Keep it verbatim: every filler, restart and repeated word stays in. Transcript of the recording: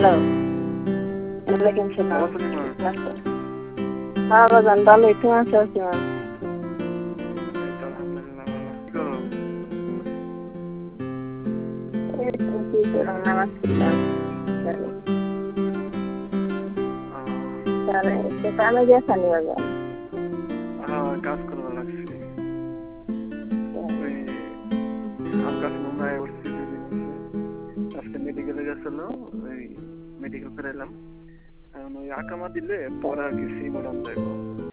Hello ওয়ালাইকুম সালাম ভালো আছেন মা? হ্যাঁ বাজান ভালোই তুমি আছো কেমন এই তো আলহামদুলিল্লাহ ভালো। কি করো? এই তো কি করো নামাজ পড়লাম আহ, তাহলে সে কামে গেছানি বাজান হ্যাঁ কাজ করবা লাগছে। ওই হাত কাজ মনে উঠছে দুদিন হচ্ছে। আজকে মেডিকেলে গেছিল, ওই মেডিকেল করে এলাম। এখন ওই আকামা দিলে পরে আর কি সিম উড়ান যাইব।